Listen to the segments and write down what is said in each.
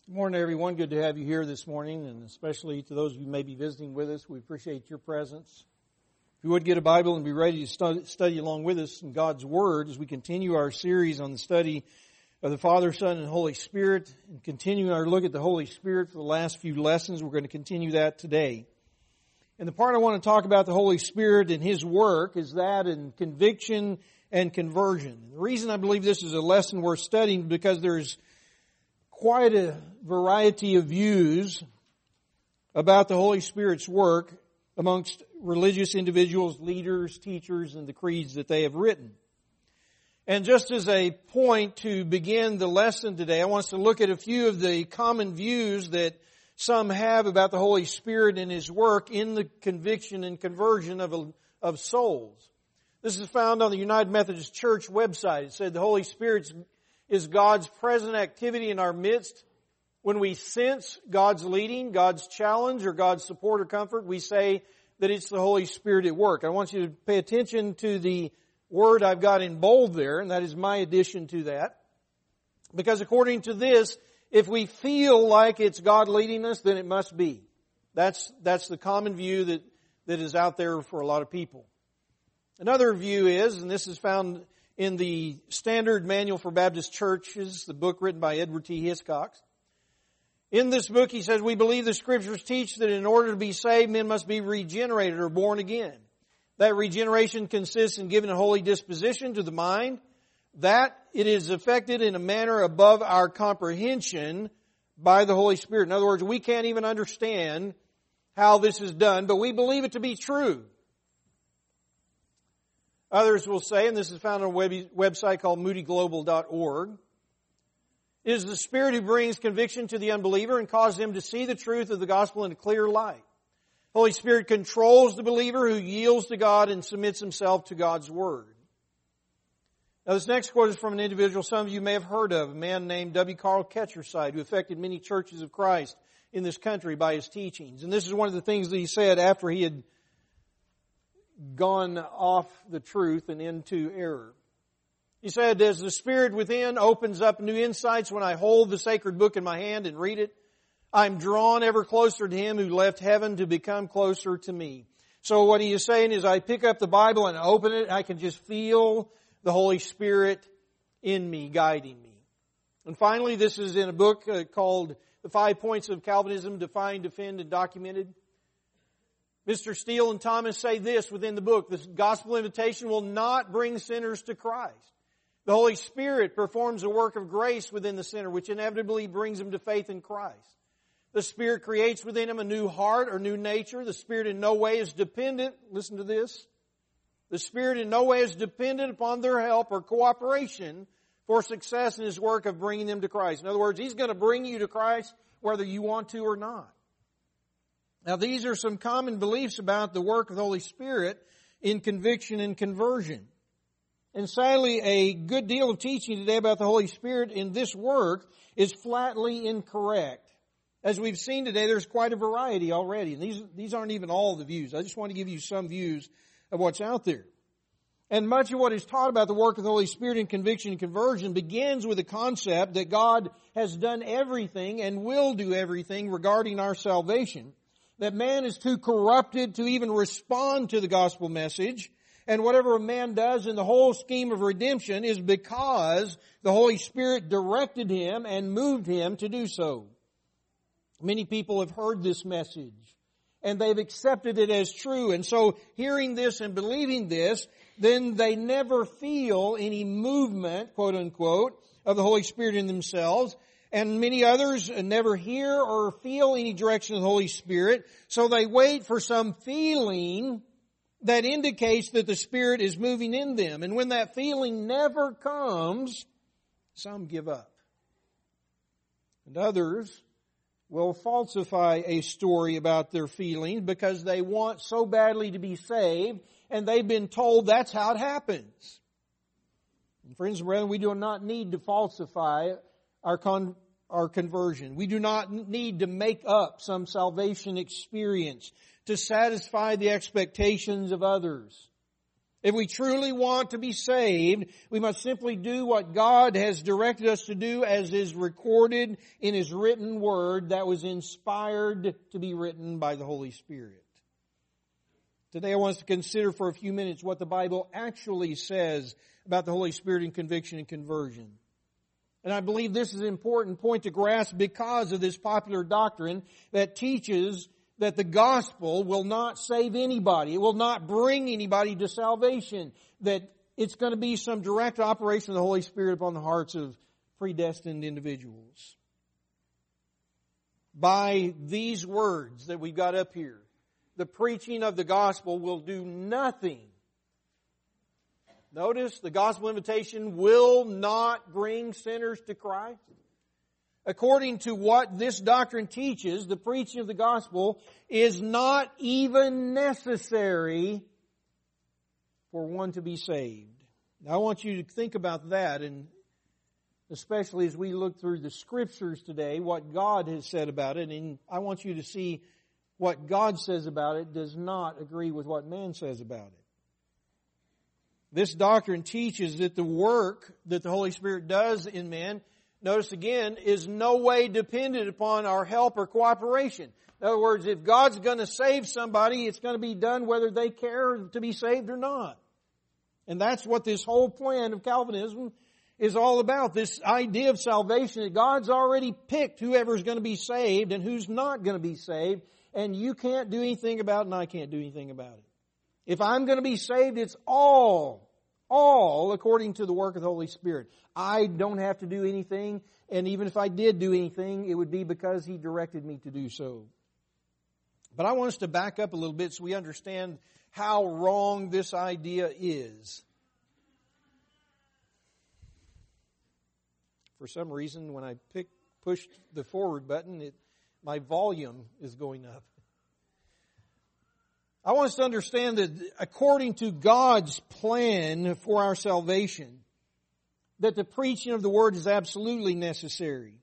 Good morning, everyone. Good to have you here this morning, and especially to those of you who may be visiting with us. We appreciate your presence. If you would get a Bible and be ready to study along with us in God's Word as we continue our series on the study of the Father, Son, and Holy Spirit, and continue our look at the Holy Spirit for the last few lessons. We're going to continue that today. And the part I want to talk about the Holy Spirit and His work is that in conviction and conversion. The reason I believe this is a lesson worth studying is because there's quite a variety of views about the Holy Spirit's work amongst religious individuals, leaders, teachers, and the creeds that they have written. And just as a point to begin the lesson today, I want us to look at a few of the common views that some have about the Holy Spirit and His work in the conviction and conversion of souls. This is found on the United Methodist Church website. It said the Holy Spirit is God's present activity in our midst. When we sense God's leading, God's challenge, or God's support or comfort, we say that it's the Holy Spirit at work. I want you to pay attention to the word I've got in bold there, and that is my addition to that. Because according to this, if we feel like it's God leading us, then it must be. That's the common view that is out there for a lot of people. Another view is, and this is found in the Standard Manual for Baptist Churches, the book written by Edward T. Hiscox. In this book, he says, we believe the Scriptures teach that in order to be saved, men must be regenerated or born again. That regeneration consists in giving a holy disposition to the mind, that it is effected in a manner above our comprehension by the Holy Spirit. In other words, we can't even understand how this is done, but we believe it to be true. Others will say, and this is found on a website called moodyglobal.org, it is the Spirit who brings conviction to the unbeliever and causes him to see the truth of the gospel in a clear light. Holy Spirit controls the believer who yields to God and submits himself to God's Word. Now this next quote is from an individual some of you may have heard of, a man named W. Carl Ketcherside, who affected many churches of Christ in this country by his teachings. And this is one of the things that he said after he had gone off the truth and into error. He said, as the Spirit within opens up new insights when I hold the sacred book in my hand and read it, I'm drawn ever closer to Him who left heaven to become closer to me. So what he is saying is I pick up the Bible and open it, I can just feel the Holy Spirit in me, guiding me. And finally, this is in a book called The 5 Points of Calvinism, Defined, Defend, and Documented. Mr. Steele and Thomas say this within the book, the gospel invitation will not bring sinners to Christ. The Holy Spirit performs a work of grace within the sinner, which inevitably brings him to faith in Christ. The Spirit creates within him a new heart or new nature. The Spirit in no way is dependent, listen to this, the Spirit in no way is dependent upon their help or cooperation for success in His work of bringing them to Christ. In other words, He's going to bring you to Christ whether you want to or not. Now, these are some common beliefs about the work of the Holy Spirit in conviction and conversion. And sadly, a good deal of teaching today about the Holy Spirit in this work is flatly incorrect. As we've seen today, there's quite a variety already. And these aren't even all the views. I just want to give you some views of what's out there. And much of what is taught about the work of the Holy Spirit in conviction and conversion begins with the concept that God has done everything and will do everything regarding our salvation. That man is too corrupted to even respond to the gospel message. And whatever a man does in the whole scheme of redemption is because the Holy Spirit directed him and moved him to do so. Many people have heard this message and they've accepted it as true. And so hearing this and believing this, then they never feel any movement, quote unquote, of the Holy Spirit in themselves. And many others never hear or feel any direction of the Holy Spirit, so they wait for some feeling that indicates that the Spirit is moving in them. And when that feeling never comes, some give up. And others will falsify a story about their feelings because they want so badly to be saved, and they've been told that's how it happens. And friends and brethren, we do not need to falsify our conversion. We do not need to make up some salvation experience to satisfy the expectations of others. If we truly want to be saved, we must simply do what God has directed us to do as is recorded in His written Word that was inspired to be written by the Holy Spirit. Today I want us to consider for a few minutes what the Bible actually says about the Holy Spirit in conviction and conversion. And I believe this is an important point to grasp because of this popular doctrine that teaches that the gospel will not save anybody. It will not bring anybody to salvation. That it's going to be some direct operation of the Holy Spirit upon the hearts of predestined individuals. By these words that we've got up here, the preaching of the gospel will do nothing. Notice, the gospel invitation will not bring sinners to Christ. According to what this doctrine teaches, the preaching of the gospel is not even necessary for one to be saved. Now, I want you to think about that, and especially as we look through the Scriptures today, what God has said about it, and I want you to see what God says about it does not agree with what man says about it. This doctrine teaches that the work that the Holy Spirit does in men, notice again, is no way dependent upon our help or cooperation. In other words, if God's going to save somebody, it's going to be done whether they care to be saved or not. And that's what this whole plan of Calvinism is all about. This idea of salvation, that God's already picked whoever's going to be saved and who's not going to be saved, and you can't do anything about it and I can't do anything about it. If I'm going to be saved, it's all according to the work of the Holy Spirit. I don't have to do anything, and even if I did do anything, it would be because He directed me to do so. But I want us to back up a little bit so we understand how wrong this idea is. For some reason, when I pushed the forward button, my volume is going up. I want us to understand that according to God's plan for our salvation, that the preaching of the Word is absolutely necessary.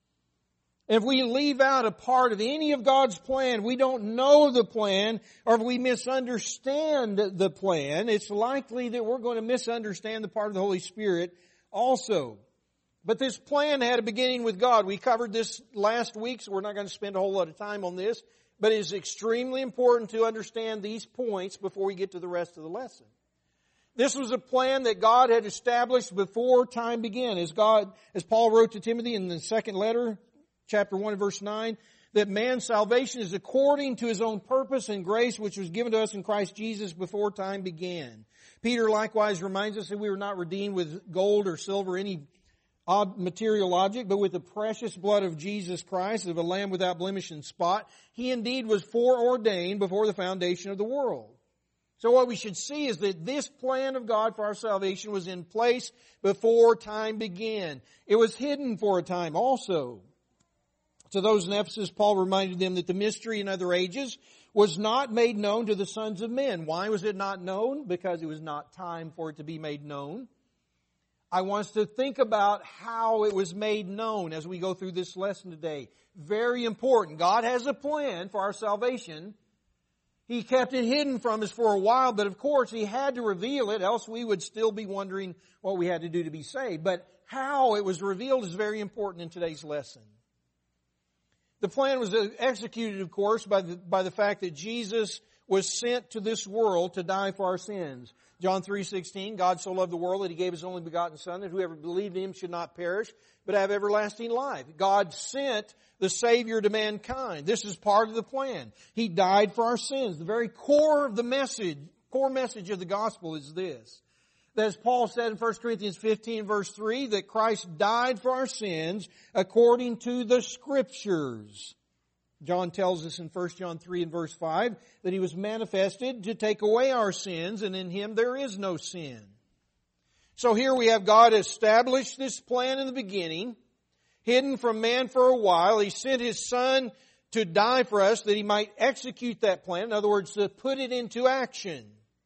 If we leave out a part of any of God's plan, we don't know the plan, or if we misunderstand the plan, it's likely that we're going to misunderstand the part of the Holy Spirit also. But this plan had a beginning with God. We covered this last week, so we're not going to spend a whole lot of time on this. But it is extremely important to understand these points before we get to the rest of the lesson. This was a plan that God had established before time began. As Paul wrote to Timothy in the second letter, chapter 1 and verse 9, that man's salvation is according to his own purpose and grace which was given to us in Christ Jesus before time began. Peter likewise reminds us that we were not redeemed with gold or silver, any odd material object, but with the precious blood of Jesus Christ, of a lamb without blemish and spot. He indeed was foreordained before the foundation of the world. So what we should see is that this plan of God for our salvation was in place before time began. It was hidden for a time also. To those in Ephesus, Paul reminded them that the mystery in other ages was not made known to the sons of men. Why was it not known? Because it was not time for it to be made known. I want us to think about how it was made known as we go through this lesson today. Very important. God has a plan for our salvation. He kept it hidden from us for a while, but of course He had to reveal it, else we would still be wondering what we had to do to be saved. But how it was revealed is very important in today's lesson. The plan was executed, of course, by the fact that Jesus was sent to this world to die for our sins. John 3:16, God so loved the world that He gave His only begotten Son, that whoever believed in Him should not perish, but have everlasting life. God sent the Savior to mankind. This is part of the plan. He died for our sins. The very core message of the gospel is this. That as Paul said in 1 Corinthians 15 verse 3, that Christ died for our sins according to the Scriptures. John tells us in 1 John 3 and verse 5 that He was manifested to take away our sins, and in Him there is no sin. So here we have God established this plan in the beginning, hidden from man for a while. He sent His Son to die for us that He might execute that plan. In other words, to put it into action.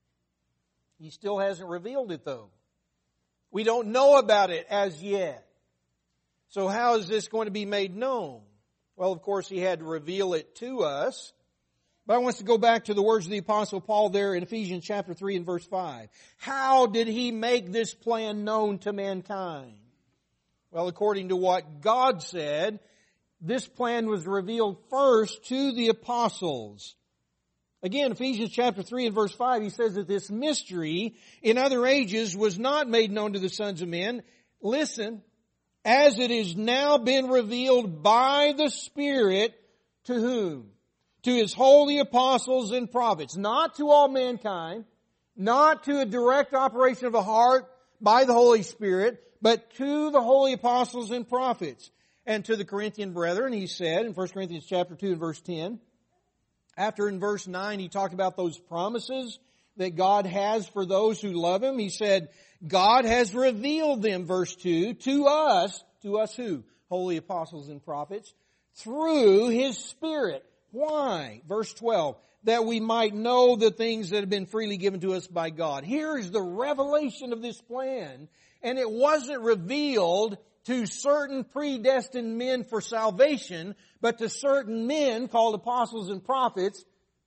He still hasn't revealed it though. We don't know about it as yet. So how is this going to be made known? Well, of course, He had to reveal it to us. But I want us to go back to the words of the Apostle Paul there in Ephesians chapter 3 and verse 5. How did he make this plan known to mankind? Well, according to what God said, this plan was revealed first to the apostles. Again, Ephesians chapter 3 and verse 5, he says that this mystery in other ages was not made known to the sons of men. Listen, as it has now been revealed by the Spirit to whom? To His holy apostles and prophets. Not to all mankind, not to a direct operation of a heart by the Holy Spirit, but to the holy apostles and prophets. And to the Corinthian brethren, he said in 1 Corinthians chapter 2 and verse 10, after in verse 9 he talked about those promises that God has for those who love Him. He said, God has revealed them, verse 2, to us who? Holy apostles and prophets, through His Spirit. Why? Verse 12, that we might know the things that have been freely given to us by God. Here is the revelation of this plan, and it wasn't revealed to certain predestined men for salvation, but to certain men called apostles and prophets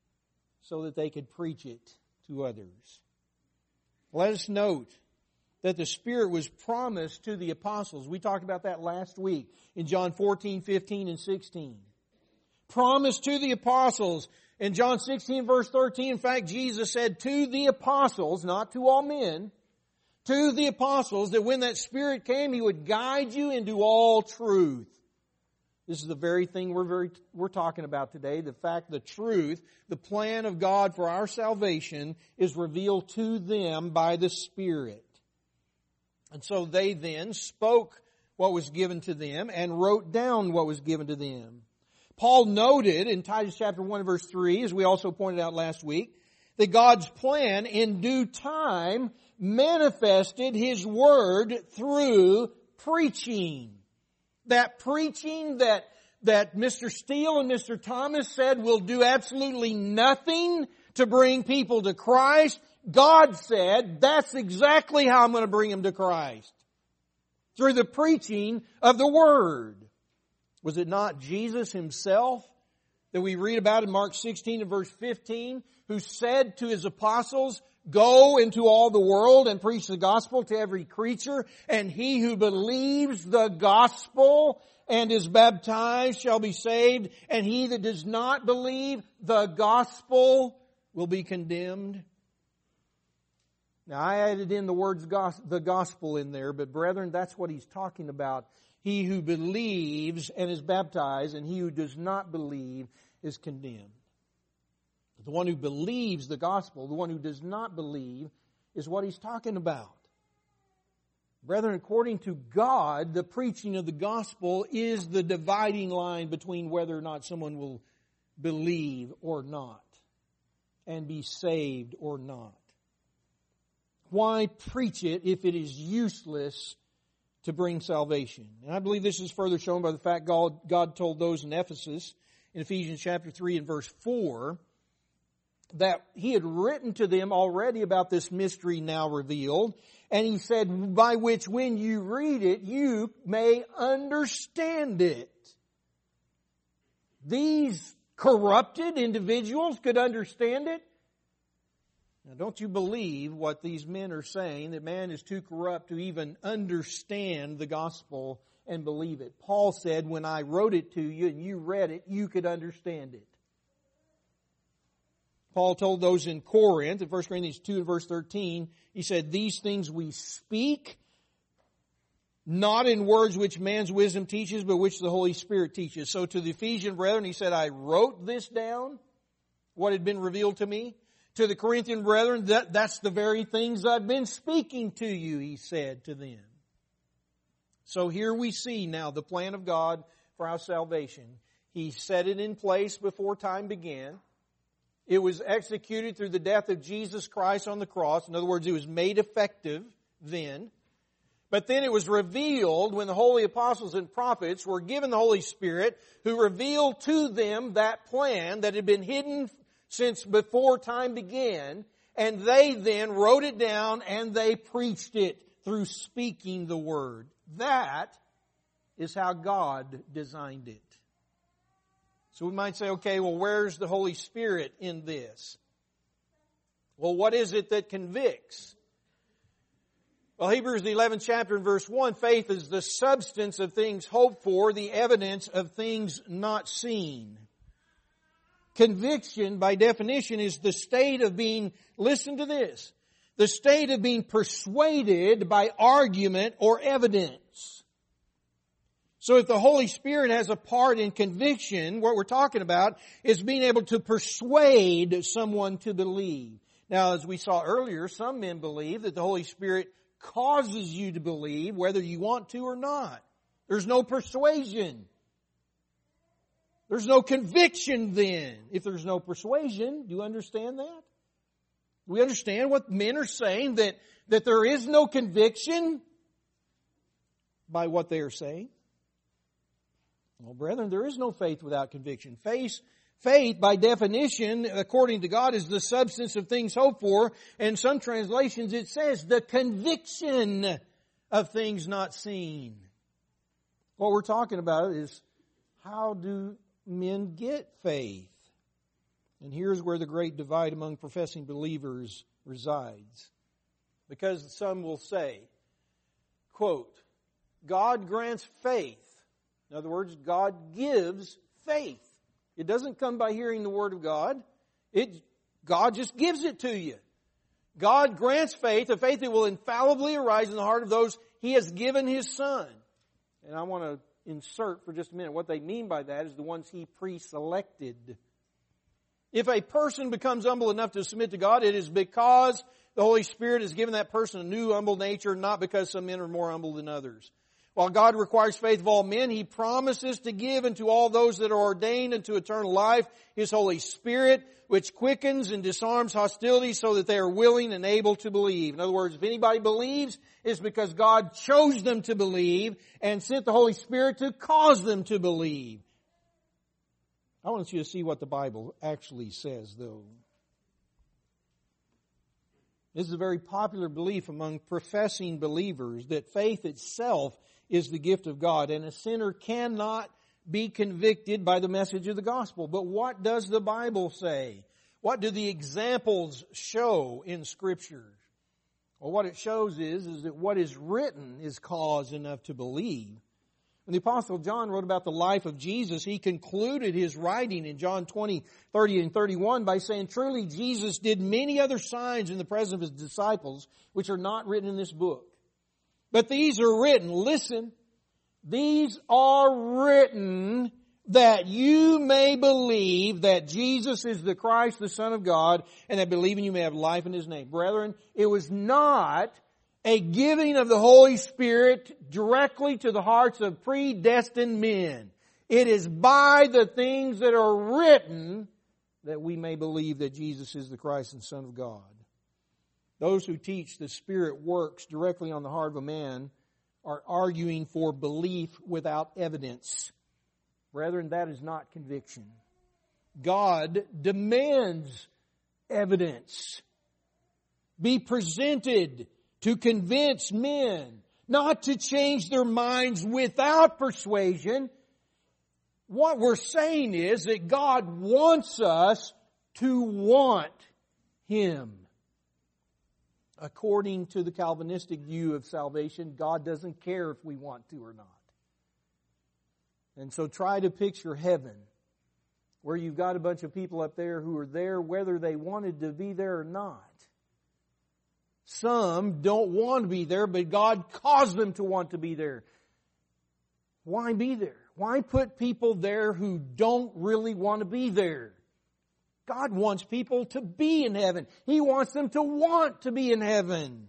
so that they could preach it to others. Let us note that the Spirit was promised to the apostles. We talked about that last week in John 14, 15, and 16. Promised to the apostles. In John 16 verse 13, in fact, Jesus said to the apostles, not to all men, to the apostles, that when that Spirit came, He would guide you into all truth. This is the very thing we're talking about today. The fact, the truth, the plan of God for our salvation is revealed to them by the Spirit. And so they then spoke what was given to them and wrote down what was given to them. Paul noted in Titus chapter 1 verse 3, as we also pointed out last week, that God's plan in due time manifested His Word through preaching. That preaching that Mr. Steele and Mr. Thomas said will do absolutely nothing to bring people to Christ, God said, that's exactly how I'm going to bring them to Christ. Through the preaching of the Word. Was it not Jesus Himself that we read about in Mark 16 and verse 15, who said to His apostles, go into all the world and preach the gospel to every creature, and he who believes the gospel and is baptized shall be saved, and he that does not believe the gospel will be condemned? Now I added in the words the gospel in there, but brethren, that's what he's talking about. He who believes and is baptized, and he who does not believe is condemned. The one who believes the gospel, the one who does not believe, is what he's talking about. Brethren, according to God, the preaching of the gospel is the dividing line between whether or not someone will believe or not, and be saved or not. Why preach it if it is useless to bring salvation? And I believe this is further shown by the fact God told those in Ephesus in Ephesians chapter 3 and verse 4 that He had written to them already about this mystery now revealed. And He said, by which when you read it, you may understand it. These corrupted individuals could understand it. Now, don't you believe what these men are saying, that man is too corrupt to even understand the gospel and believe it. Paul said, when I wrote it to you and you read it, you could understand it. Paul told those in Corinth, in 1 Corinthians 2 and verse 13, he said, these things we speak, not in words which man's wisdom teaches, but which the Holy Spirit teaches. So to the Ephesian brethren, he said, I wrote this down, what had been revealed to me. To the Corinthian brethren, that's the very things I've been speaking to you, he said to them. So here we see now the plan of God for our salvation. He set it in place before time began. It was executed through the death of Jesus Christ on the cross. In other words, it was made effective then. But then it was revealed when the holy apostles and prophets were given the Holy Spirit, who revealed to them that plan that had been hidden since before time began, and they then wrote it down and they preached it through speaking the Word. That is how God designed it. So we might say, okay, well, where's the Holy Spirit in this? Well, what is it that convicts? Well, Hebrews the 11th chapter and verse 1, faith is the substance of things hoped for, the evidence of things not seen. Conviction, by definition, is the state of being, listen to this, the state of being persuaded by argument or evidence. So if the Holy Spirit has a part in conviction, what we're talking about is being able to persuade someone to believe. Now, as we saw earlier, some men believe that the Holy Spirit causes you to believe whether you want to or not. There's no persuasion. There's no conviction then. If there's no persuasion, do you understand that? We understand what men are saying, that there is no conviction by what they are saying. Well, brethren, there is no faith without conviction. Faith, by definition, according to God, is the substance of things hoped for. And some translations it says the conviction of things not seen. What we're talking about is how do men get faith? And here's where the great divide among professing believers resides. Because some will say, quote, God grants faith. In other words, God gives faith. It doesn't come by hearing the Word of God. God just gives it to you. God grants faith, a faith that will infallibly arise in the heart of those He has given His Son. And I want to insert for just a minute. What they mean by that is the ones He pre-selected. If a person becomes humble enough to submit to God, it is because the Holy Spirit has given that person a new humble nature, not because some men are more humble than others. While God requires faith of all men, He promises to give unto all those that are ordained unto eternal life His Holy Spirit, which quickens and disarms hostility so that they are willing and able to believe. In other words, if anybody believes, it's because God chose them to believe and sent the Holy Spirit to cause them to believe. I want you to see what the Bible actually says, though. This is a very popular belief among professing believers that faith itself is the gift of God, and a sinner cannot be convicted by the message of the gospel. But what does the Bible say? What do the examples show in Scripture? Well, what it shows is that what is written is cause enough to believe. When the Apostle John wrote about the life of Jesus, he concluded his writing in John 20, 30, and 31 by saying, truly Jesus did many other signs in the presence of His disciples, which are not written in this book. But these are written, listen, these are written that you may believe that Jesus is the Christ, the Son of God, and that believing you may have life in His name. Brethren, it was not a giving of the Holy Spirit directly to the hearts of predestined men. It is by the things that are written that we may believe that Jesus is the Christ and Son of God. Those who teach the Spirit works directly on the heart of a man are arguing for belief without evidence. Brethren, that is not conviction. God demands evidence be presented to convince men, not to change their minds without persuasion. What we're saying is that God wants us to want Him. According to the Calvinistic view of salvation, God doesn't care if we want to or not. And so try to picture heaven, where you've got a bunch of people up there who are there whether they wanted to be there or not. Some don't want to be there, but God caused them to want to be there. Why be there? Why put people there who don't really want to be there? God wants people to be in heaven. He wants them to want to be in heaven.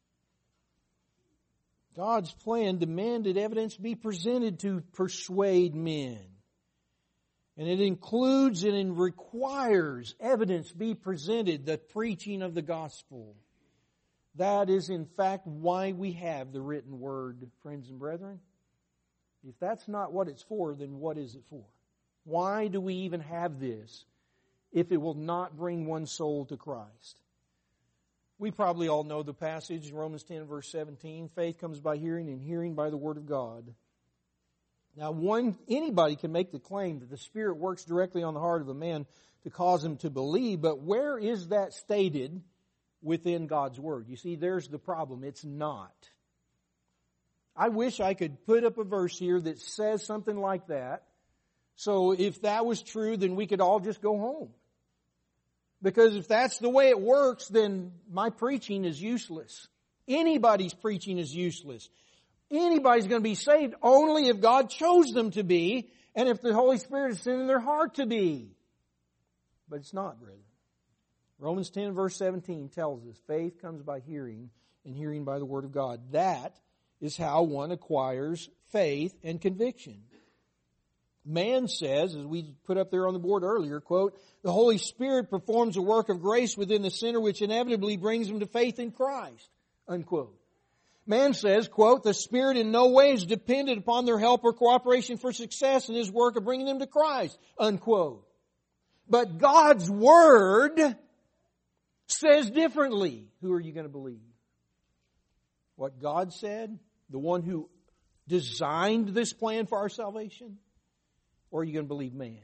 God's plan demanded evidence be presented to persuade men. And it includes and it requires evidence be presented, the preaching of the gospel. That is, in fact, why we have the written word, friends and brethren. If that's not what it's for, then what is it for? Why do we even have this if it will not bring one soul to Christ? We probably all know the passage in Romans 10, verse 17. Faith comes by hearing, and hearing by the Word of God. Now, anybody can make the claim that the Spirit works directly on the heart of a man to cause him to believe, but where is that stated within God's Word? You see, there's the problem. It's not. I wish I could put up a verse here that says something like that. So if that was true, then we could all just go home. Because if that's the way it works, then my preaching is useless. Anybody's preaching is useless. Anybody's going to be saved only if God chose them to be, and if the Holy Spirit is in their heart to be. But it's not, brethren. Romans 10 verse 17 tells us, faith comes by hearing, and hearing by the Word of God. That is how one acquires faith and conviction. Man says, as we put up there on the board earlier, quote, the Holy Spirit performs a work of grace within the sinner which inevitably brings him to faith in Christ, unquote. Man says, quote, the Spirit in no way is dependent upon their help or cooperation for success in His work of bringing them to Christ, unquote. But God's Word says differently. Who are you going to believe? What God said? The one who designed this plan for our salvation? Or are you going to believe man?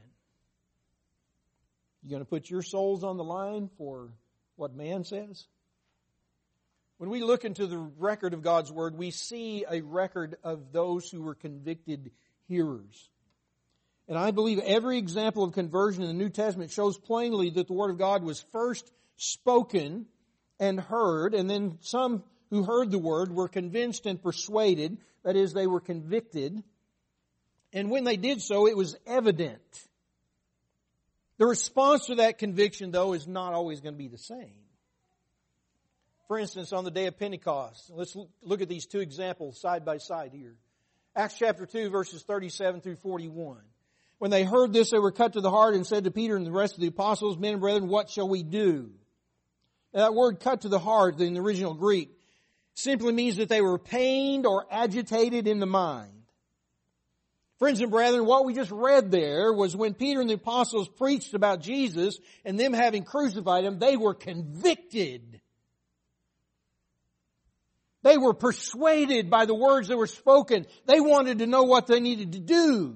You going to put your souls on the line for what man says? When we look into the record of God's Word, we see a record of those who were convicted hearers. And I believe every example of conversion in the New Testament shows plainly that the Word of God was first spoken and heard, and then some who heard the Word were convinced and persuaded. That is, they were convicted. And when they did so, it was evident. The response to that conviction, though, is not always going to be the same. For instance, on the day of Pentecost, let's look at these two examples side by side here. Acts chapter 2, verses 37 through 41. When they heard this, they were cut to the heart and said to Peter and the rest of the apostles, men and brethren, what shall we do? Now, that word cut to the heart in the original Greek simply means that they were pained or agitated in the mind. Friends and brethren, what we just read there was when Peter and the apostles preached about Jesus and them having crucified Him, they were convicted. They were persuaded by the words that were spoken. They wanted to know what they needed to do.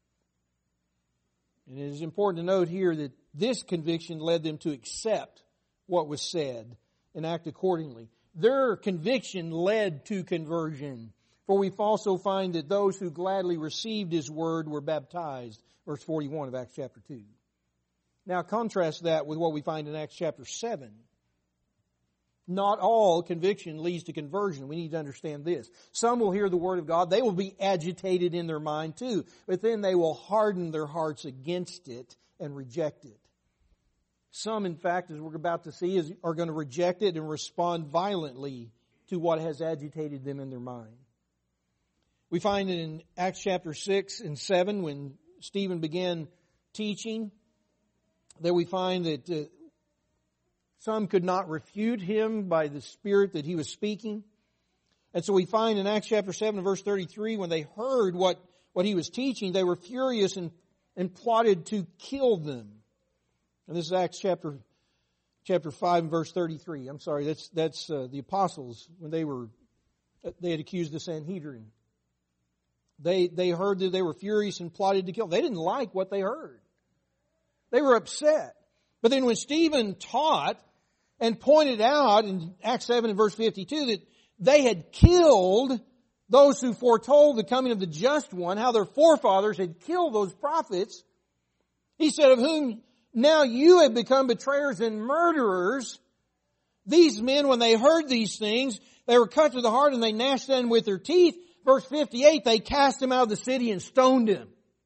And it is important to note here that this conviction led them to accept what was said and act accordingly. Their conviction led to conversion. For we also find that those who gladly received His word were baptized. Verse 41 of Acts chapter 2. Now contrast that with what we find in Acts chapter 7. Not all conviction leads to conversion. We need to understand this. Some will hear the Word of God. They will be agitated in their mind too. But then they will harden their hearts against it and reject it. Some, in fact, as we're about to see, are going to reject it and respond violently to what has agitated them in their mind. We find it in Acts chapter 6 and 7 when Stephen began teaching that we find that some could not refute him by the Spirit that he was speaking. And so we find in Acts chapter 7 and verse 33, when they heard what he was teaching, they were furious and plotted to kill them. And this is Acts chapter 5 and verse 33. I'm sorry, that's the apostles when they had accused the Sanhedrin. They heard that they were furious and plotted to kill. They didn't like what they heard. They were upset. But then when Stephen taught and pointed out in Acts 7 and verse 52 that they had killed those who foretold the coming of the just one, how their forefathers had killed those prophets, he said, of whom now you have become betrayers and murderers. These men, when they heard these things, they were cut to the heart and they gnashed them with their teeth. Verse 58, they cast him out of the city and stoned him.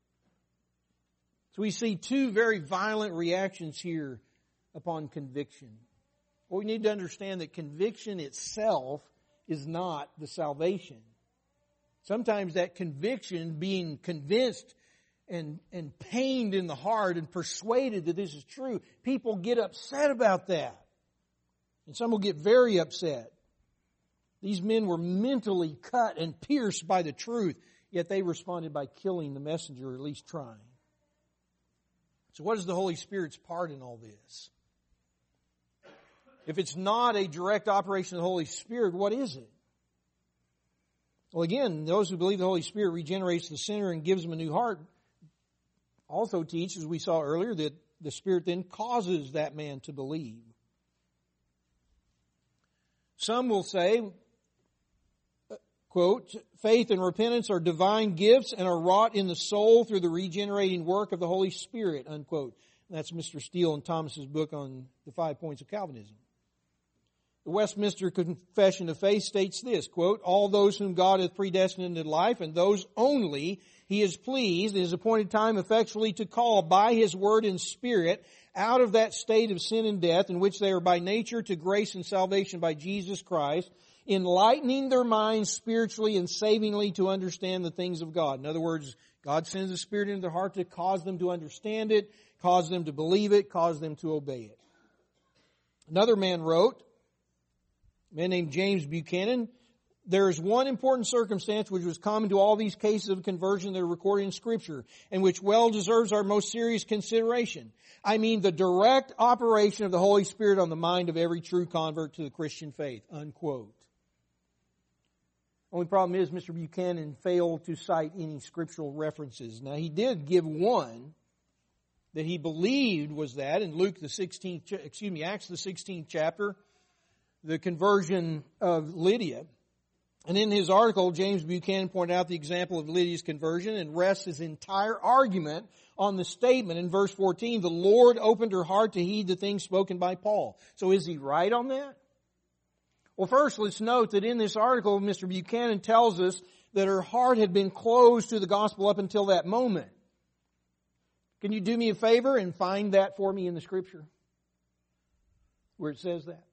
So we see two very violent reactions here upon conviction. Well, we need to understand that conviction itself is not the salvation. Sometimes that conviction, being convinced and pained in the heart and persuaded that this is true, people get upset about that. And some will get very upset. These men were mentally cut and pierced by the truth, yet they responded by killing the messenger, or at least trying. So what is the Holy Spirit's part in all this? If it's not a direct operation of the Holy Spirit, what is it? Well, again, those who believe the Holy Spirit regenerates the sinner and gives them a new heart also teach, as we saw earlier, that the Spirit then causes that man to believe. Some will say, quote, faith and repentance are divine gifts and are wrought in the soul through the regenerating work of the Holy Spirit, unquote. That's Mr. Steele and Thomas's book on the 5 points of Calvinism. The Westminster Confession of Faith states this, quote, all those whom God hath predestined into life, and those only He is pleased in His appointed time effectually to call by His word and Spirit out of that state of sin and death in which they are by nature to grace and salvation by Jesus Christ, enlightening their minds spiritually and savingly to understand the things of God. In other words, God sends the Spirit into their heart to cause them to understand it, cause them to believe it, cause them to obey it. Another man wrote, a man named James Buchanan, there is one important circumstance which was common to all these cases of conversion that are recorded in Scripture, and which well deserves our most serious consideration. I mean the direct operation of the Holy Spirit on the mind of every true convert to the Christian faith, unquote. Only problem is Mr. Buchanan failed to cite any scriptural references. Now he did give one that he believed was that in Acts the 16th chapter, the conversion of Lydia. And in his article, James Buchanan pointed out the example of Lydia's conversion and rests his entire argument on the statement in verse 14, the Lord opened her heart to heed the things spoken by Paul. So is he right on that? Well, first, let's note that in this article, Mr. Buchanan tells us that her heart had been closed to the gospel up until that moment. Can you do me a favor and find that for me in the Scripture where it says that?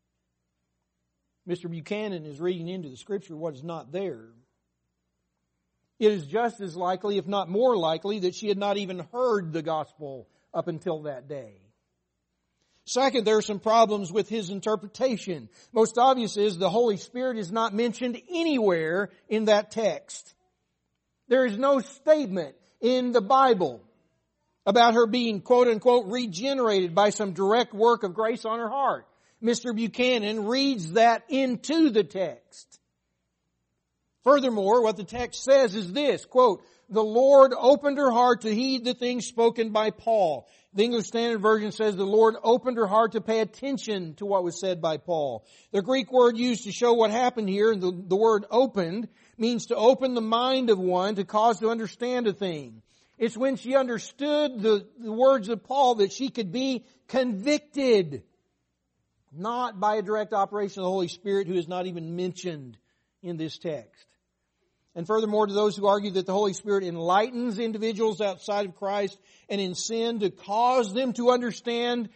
Mr. Buchanan is reading into the Scripture what is not there. It is just as likely, if not more likely, that she had not even heard the gospel up until that day. Second, there are some problems with his interpretation. Most obvious is the Holy Spirit is not mentioned anywhere in that text. There is no statement in the Bible about her being, quote unquote, regenerated by some direct work of grace on her heart. Mr. Buchanan reads that into the text. Furthermore, what the text says is this, quote, the Lord opened her heart to heed the things spoken by Paul. The English Standard Version says the Lord opened her heart to pay attention to what was said by Paul. The Greek word used to show what happened here, the word opened, means to open the mind of one, to cause to understand a thing. It's when she understood the words of Paul that she could be convicted, not by a direct operation of the Holy Spirit, who is not even mentioned in this text. And furthermore, to those who argue that the Holy Spirit enlightens individuals outside of Christ and in sin to cause them to understand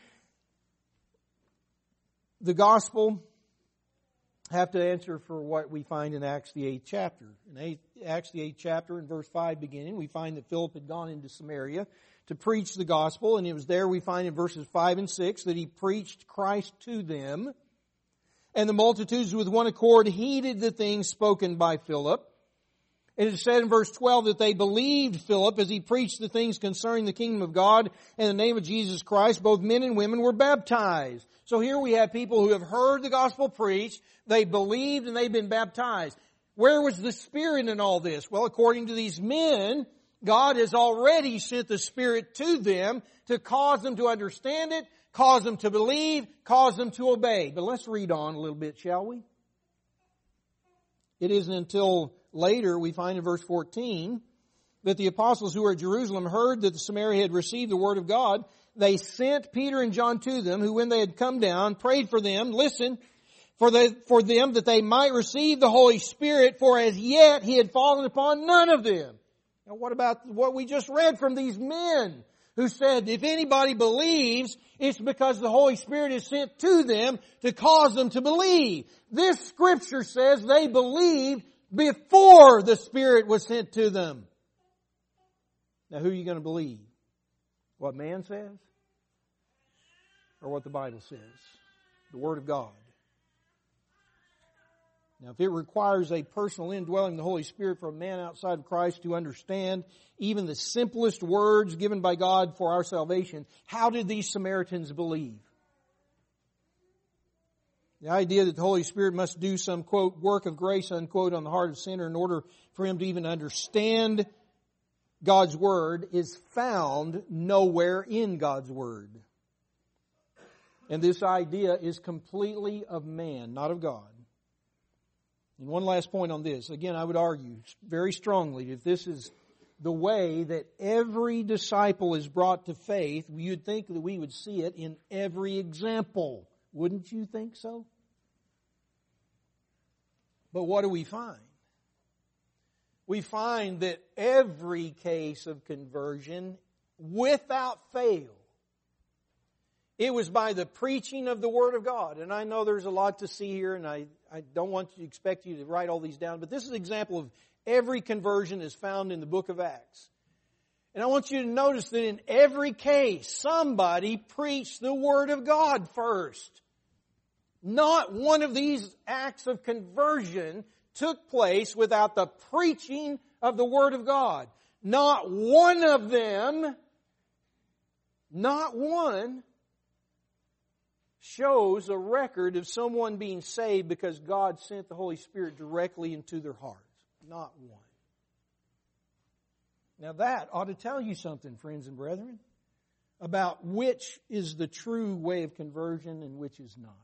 the gospel, have to answer for what we find in Acts the 8th chapter. In Acts the 8th chapter, in verse 5 beginning, we find that Philip had gone into Samaria to preach the gospel, and it was there we find in verses 5 and 6 that he preached Christ to them. And the multitudes with one accord heeded the things spoken by Philip. It is said in verse 12 that they believed Philip as he preached the things concerning the kingdom of God and the name of Jesus Christ. Both men and women were baptized. So here we have people who have heard the gospel preached, they believed, and they've been baptized. Where was the Spirit in all this? Well, according to these men, God has already sent the Spirit to them to cause them to understand it, cause them to believe, cause them to obey. But let's read on a little bit, shall we? It isn't until later we find in verse 14 that the apostles who were at Jerusalem heard that the Samaria had received the word of God. They sent Peter and John to them, who when they had come down, prayed for them, listen, for them that they might receive the Holy Spirit, for as yet He had fallen upon none of them. Now what about what we just read from these men who said if anybody believes, it's because the Holy Spirit is sent to them to cause them to believe. This Scripture says they believed before the Spirit was sent to them. Now who are you going to believe? What man says? Or what the Bible says? The Word of God. Now if it requires a personal indwelling of the Holy Spirit for a man outside of Christ to understand even the simplest words given by God for our salvation, how did these Samaritans believe? The idea that the Holy Spirit must do some, quote, work of grace, unquote, on the heart of sinner in order for him to even understand God's Word is found nowhere in God's Word. And this idea is completely of man, not of God. And one last point on this. Again, I would argue very strongly that if this is the way that every disciple is brought to faith, you'd think that we would see it in every example. Wouldn't you think so? But what do we find? We find that every case of conversion, without fail, it was by the preaching of the Word of God. And I know there's a lot to see here, and I don't want to expect you to write all these down, but this is an example of every conversion is found in the book of Acts. And I want you to notice that in every case, somebody preached the Word of God first. Not one of these acts of conversion took place without the preaching of the Word of God. Not one of them, not one, shows a record of someone being saved because God sent the Holy Spirit directly into their hearts. Not one. Now that ought to tell you something, friends and brethren, about which is the true way of conversion and which is not.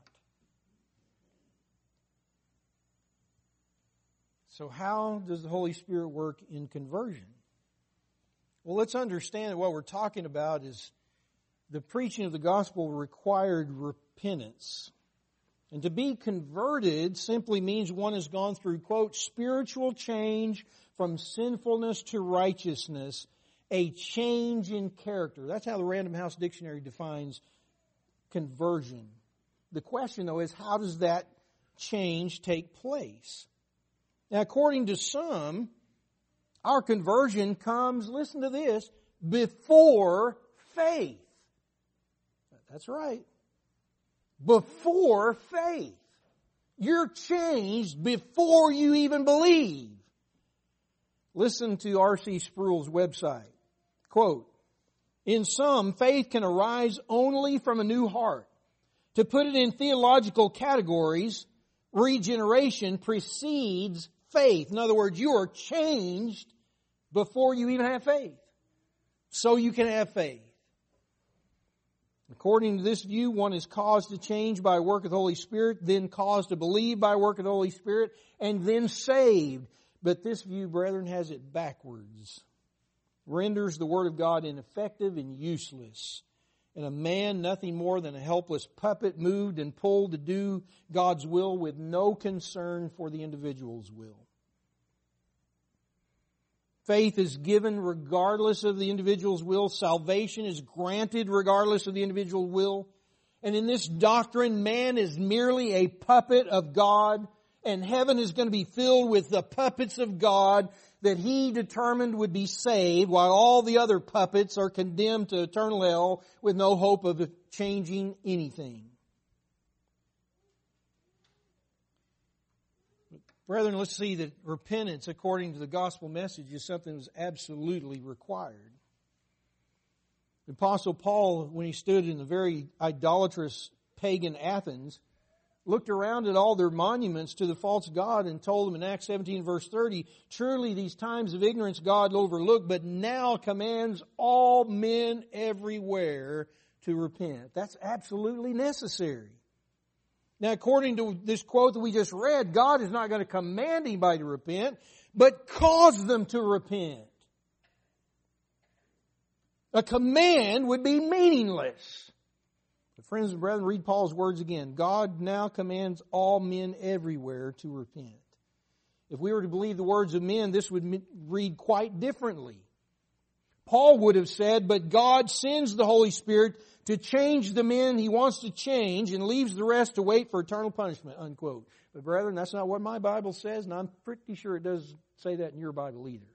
So how does the Holy Spirit work in conversion? Well, let's understand that what we're talking about is the preaching of the gospel required repentance. And to be converted simply means one has gone through, quote, spiritual change from sinfulness to righteousness, a change in character. That's how the Random House Dictionary defines conversion. The question, though, is how does that change take place? Now, according to some, our conversion comes, listen to this, before faith. That's right. Before faith. You're changed before you even believe. Listen to R.C. Sproul's website. Quote, in some, faith can arise only from a new heart. To put it in theological categories, regeneration precedes faith. In other words, you are changed before you even have faith. So you can have faith. According to this view, one is caused to change by work of the Holy Spirit, then caused to believe by work of the Holy Spirit, and then saved. But this view, brethren, has it backwards. Renders the Word of God ineffective and useless. And a man nothing more than a helpless puppet moved and pulled to do God's will with no concern for the individual's will. Faith is given regardless of the individual's will. Salvation is granted regardless of the individual's will. And in this doctrine, man is merely a puppet of God, and heaven is going to be filled with the puppets of God that He determined would be saved, while all the other puppets are condemned to eternal hell with no hope of changing anything. Brethren, let's see that repentance, according to the gospel message, is something that's absolutely required. The Apostle Paul, when he stood in the very idolatrous pagan Athens, looked around at all their monuments to the false god and told them in Acts 17 verse 30, truly these times of ignorance God overlooked, but now commands all men everywhere to repent. That's absolutely necessary. Now, according to this quote that we just read, God is not going to command anybody to repent, but cause them to repent. A command would be meaningless. But friends and brethren, read Paul's words again. God now commands all men everywhere to repent. If we were to believe the words of men, this would read quite differently. Paul would have said, but God sends the Holy Spirit to change the men He wants to change and leaves the rest to wait for eternal punishment, unquote. But brethren, that's not what my Bible says, and I'm pretty sure it doesn't say that in your Bible either.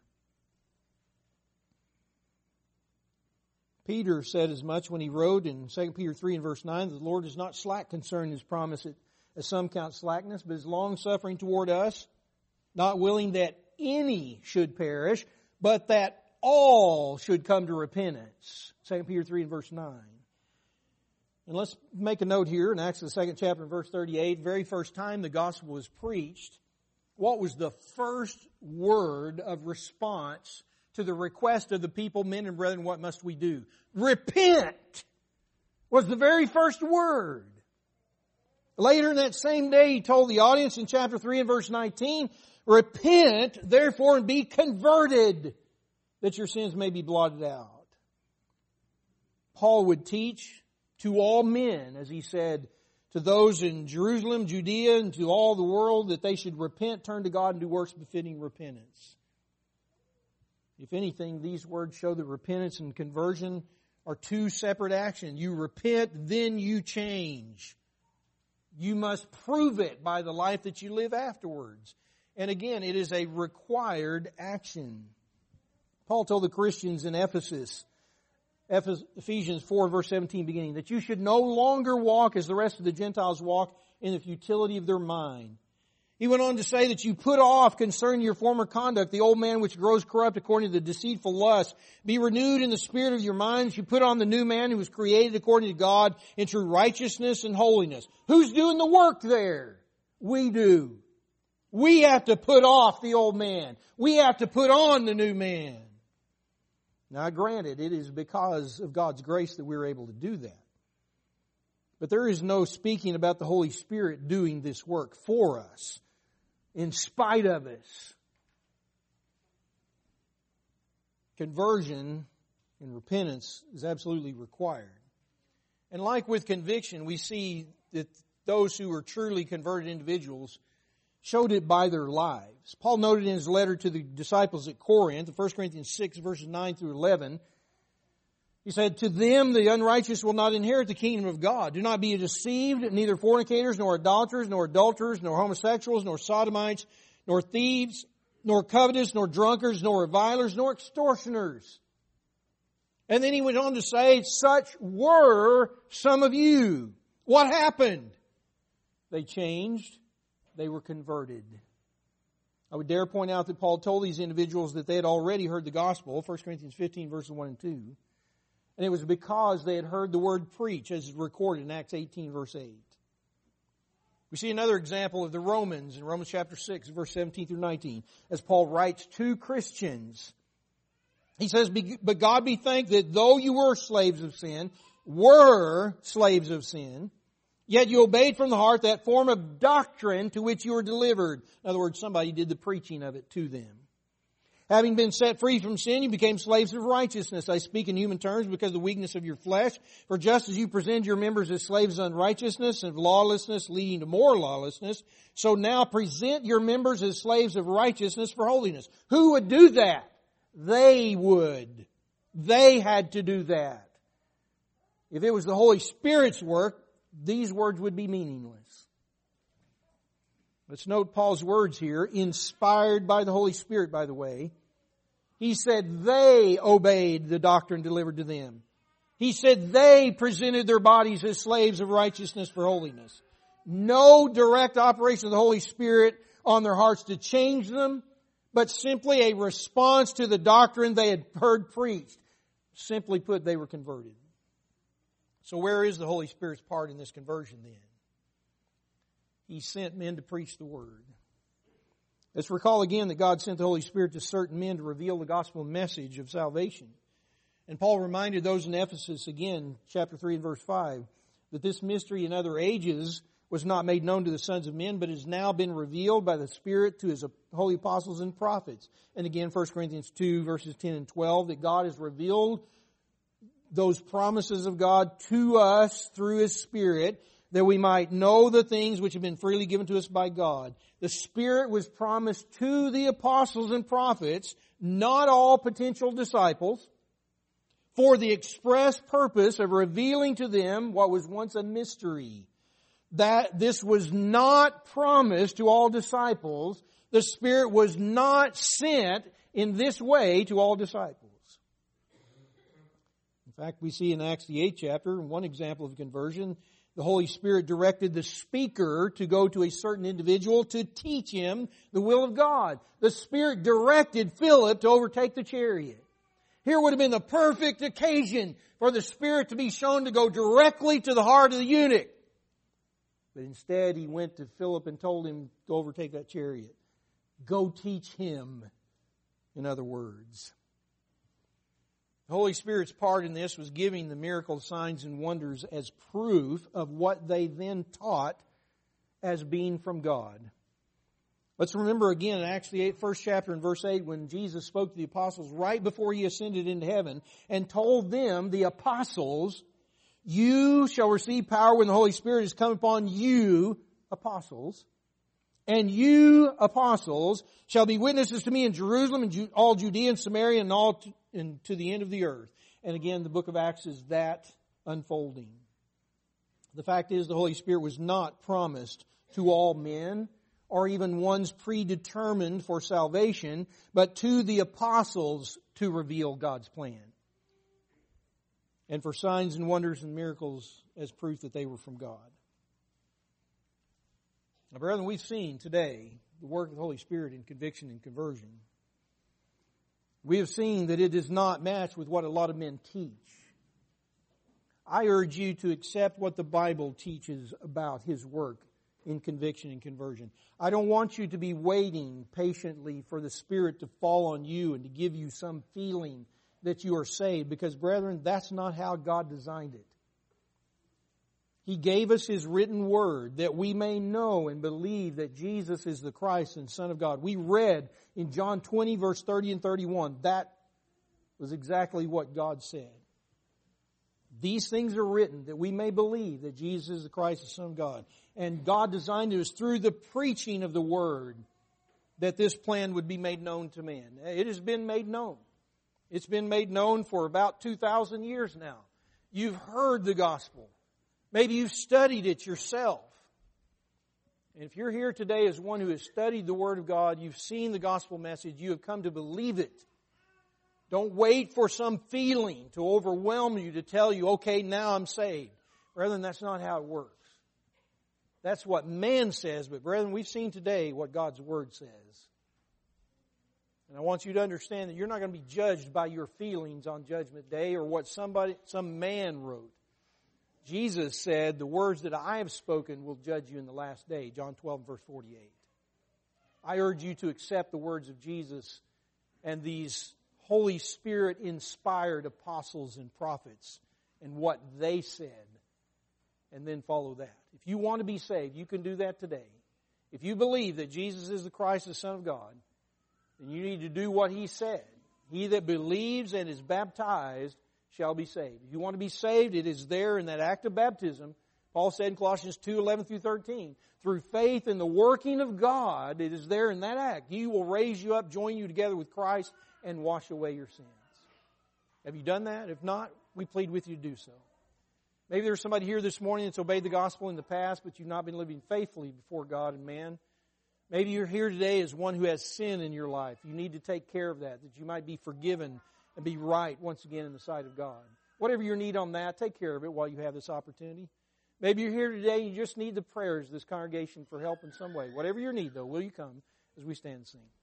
Peter said as much when he wrote in 2 Peter 3 and verse 9, that the Lord is not slack concerning His promise, as some count slackness, but is long-suffering toward us, not willing that any should perish, but that all should come to repentance. 2 Peter 3 and verse 9. And let's make a note here in Acts the 2nd chapter, verse 38. Very first time the gospel was preached, what was the first word of response to the request of the people, men and brethren, what must we do? Repent was the very first word. Later in that same day, he told the audience in chapter 3 and verse 19, repent, therefore, and be converted, that your sins may be blotted out. Paul would teach to all men, as he said, to those in Jerusalem, Judea, and to all the world, that they should repent, turn to God, and do works befitting repentance. If anything, these words show that repentance and conversion are two separate actions. You repent, then you change. You must prove it by the life that you live afterwards. And again, it is a required action. Paul told the Christians in Ephesus, Ephesians 4 verse 17 beginning, that you should no longer walk as the rest of the Gentiles walk in the futility of their mind. He went on to say that you put off concerning your former conduct the old man which grows corrupt according to the deceitful lust. Be renewed in the spirit of your minds. You put on the new man who was created according to God in true righteousness and holiness. Who's doing the work there? We do. We have to put off the old man. We have to put on the new man. Now granted, it is because of God's grace that we're able to do that. But there is no speaking about the Holy Spirit doing this work for us, in spite of us. Conversion and repentance is absolutely required. And like with conviction, we see that those who are truly converted individuals showed it by their lives. Paul noted in his letter to the disciples at Corinth, 1 Corinthians 6, verses 9 through 11, he said, to them the unrighteous will not inherit the kingdom of God. Do not be deceived, neither fornicators, nor idolaters, nor adulterers, nor homosexuals, nor sodomites, nor thieves, nor covetous, nor drunkards, nor revilers, nor extortioners. And then he went on to say, such were some of you. What happened? They changed. They were converted. I would dare point out that Paul told these individuals that they had already heard the gospel, 1 Corinthians 15, verses 1 and 2. And it was because they had heard the word preach, as is recorded in Acts 18, verse 8. We see another example of the Romans in Romans chapter 6, verse 17 through 19, as Paul writes to Christians. He says, but God be thanked that though you were slaves of sin, yet you obeyed from the heart that form of doctrine to which you were delivered. In other words, somebody did the preaching of it to them. Having been set free from sin, you became slaves of righteousness. I speak in human terms because of the weakness of your flesh. For just as you present your members as slaves of unrighteousness and of lawlessness leading to more lawlessness, so now present your members as slaves of righteousness for holiness. Who would do that? They would. They had to do that. If it was the Holy Spirit's work, these words would be meaningless. Let's note Paul's words here, inspired by the Holy Spirit, by the way. He said they obeyed the doctrine delivered to them. He said they presented their bodies as slaves of righteousness for holiness. No direct operation of the Holy Spirit on their hearts to change them, but simply a response to the doctrine they had heard preached. Simply put, they were converted. So where is the Holy Spirit's part in this conversion then? He sent men to preach the Word. Let's recall again that God sent the Holy Spirit to certain men to reveal the gospel message of salvation. And Paul reminded those in Ephesus again, chapter 3 and verse 5, that this mystery in other ages was not made known to the sons of men, but has now been revealed by the Spirit to His holy apostles and prophets. And again, 1 Corinthians 2 verses 10 and 12, that God has revealed those promises of God to us through His Spirit, that we might know the things which have been freely given to us by God. The Spirit was promised to the apostles and prophets, not all potential disciples, for the express purpose of revealing to them what was once a mystery. That this was not promised to all disciples. The Spirit was not sent in this way to all disciples. In fact, we see in Acts the 8th chapter, one example of conversion, the Holy Spirit directed the speaker to go to a certain individual to teach him the will of God. The Spirit directed Philip to overtake the chariot. Here would have been the perfect occasion for the Spirit to be shown to go directly to the heart of the eunuch. But instead he went to Philip and told him, go overtake that chariot. Go teach him, in other words. The Holy Spirit's part in this was giving the miracles, signs, and wonders as proof of what they then taught as being from God. Let's remember again in Acts the 1st chapter and verse 8 when Jesus spoke to the apostles right before He ascended into heaven and told them, the apostles, you shall receive power when the Holy Spirit has come upon you, apostles. And you, apostles, shall be witnesses to me in Jerusalem and all Judea and Samaria and all to the end of the earth. And again, the book of Acts is that unfolding. The fact is, the Holy Spirit was not promised to all men or even ones predetermined for salvation, but to the apostles to reveal God's plan. And for signs and wonders and miracles as proof that they were from God. Now, brethren, we've seen today the work of the Holy Spirit in conviction and conversion. We have seen that it does not match with what a lot of men teach. I urge you to accept what the Bible teaches about His work in conviction and conversion. I don't want you to be waiting patiently for the Spirit to fall on you and to give you some feeling that you are saved, because, brethren, that's not how God designed it. He gave us His written word that we may know and believe that Jesus is the Christ and Son of God. We read in John 20 verse 30 and 31, that was exactly what God said. These things are written that we may believe that Jesus is the Christ, the Son of God. And God designed us through the preaching of the Word that this plan would be made known to men. It has been made known. It's been made known for about 2,000 years now. You've heard the gospel. Maybe you've studied it yourself. And if you're here today as one who has studied the Word of God, you've seen the gospel message, you have come to believe it. Don't wait for some feeling to overwhelm you to tell you, okay, now I'm saved. Brethren, that's not how it works. That's what man says, but brethren, we've seen today what God's Word says. And I want you to understand that you're not going to be judged by your feelings on Judgment Day or what some man wrote. Jesus said, the words that I have spoken will judge you in the last day. John 12, verse 48. I urge you to accept the words of Jesus and these Holy Spirit inspired apostles and prophets and what they said, and then follow that. If you want to be saved, you can do that today. If you believe that Jesus is the Christ, the Son of God, then you need to do what He said. He that believes and is baptized shall be saved. If you want to be saved, it is there in that act of baptism. Paul said in Colossians 2, 11 through 13, through faith in the working of God, it is there in that act. He will raise you up, join you together with Christ, and wash away your sins. Have you done that? If not, we plead with you to do so. Maybe there's somebody here this morning that's obeyed the gospel in the past, but you've not been living faithfully before God and man. Maybe you're here today as one who has sin in your life. You need to take care of that you might be forgiven and be right once again in the sight of God. Whatever your need on that, take care of it while you have this opportunity. Maybe you're here today and you just need the prayers of this congregation for help in some way. Whatever your need, though, will you come as we stand and sing?